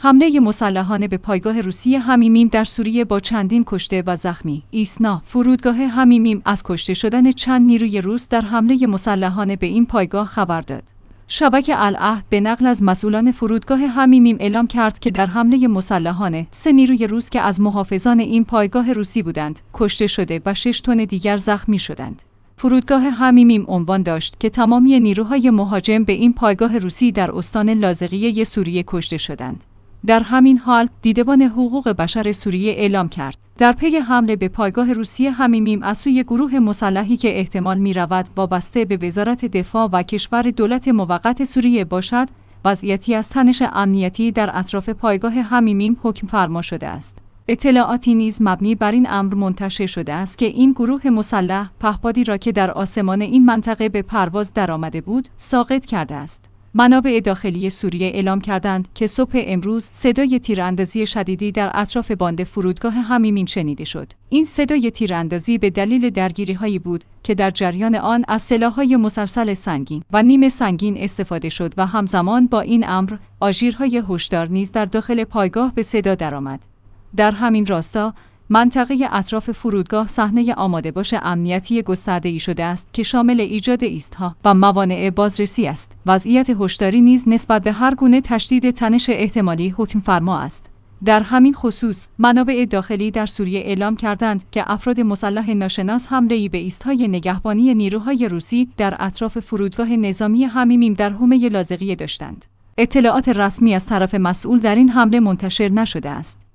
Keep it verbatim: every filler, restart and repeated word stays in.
حمله مسلحانه به پایگاه روسی حمیمیم در سوریه با چندین کشته و زخمی. ایسنا، فرودگاه حمیمیم از کشته شدن چند نیروی روس در حمله مسلحانه به این پایگاه خبر داد. شبکه العهد به نقل از مسئولان فرودگاه حمیمیم اعلام کرد که در حمله مسلحانه سه نیروی روس که از محافظان این پایگاه روسی بودند کشته شده و شش تن دیگر زخمی شدند. فرودگاه حمیمیم عنوان داشت که تمامی نیروهای مهاجم به این پایگاه روسی در استان لاذقیه سوریه کشته شدند. در همین حال دیدبان حقوق بشر سوریه اعلام کرد در پی حمله به پایگاه روسی حمیمیم از سوی گروه مسلحی که احتمال می‌رود وابسته به وزارت دفاع و کشور دولت موقت سوریه باشد، وضعیتی از تنش امنیتی در اطراف پایگاه حمیمیم حکم فرما شده است. اطلاعاتی نیز مبنی بر این امر منتشر شده است که این گروه مسلح پهپادی را که در آسمان این منطقه به پرواز درآمده بود، ساقط کرده است. منابع داخلی سوریه اعلام کردند که صبح امروز صدای تیراندازی شدیدی در اطراف باند فرودگاه حمیمیم شنیده شد. این صدای تیراندازی به دلیل درگیری‌هایی بود که در جریان آن از سلاح‌های مسلسل سنگین و نیمه سنگین استفاده شد و همزمان با این امر آژیرهای هشدار نیز در داخل پایگاه به صدا درآمد. در همین راستا منطقه اطراف فرودگاه صحنه آماده باش امنیتی گسترده‌ای شده است که شامل ایجاد ایستها و موانع بازرسی است. وضعیت هشداری نیز نسبت به هر گونه تشدید تنش احتمالی حکم فرما است. در همین خصوص منابع داخلی در سوریه اعلام کردند که افراد مسلح ناشناس حمله‌ای به ایستهای نگهبانی نیروهای روسی در اطراف فرودگاه نظامی حمیمیم در حومه لاذقیه داشتند. اطلاعات رسمی از طرف مسئول در این حمله منتشر نشده است.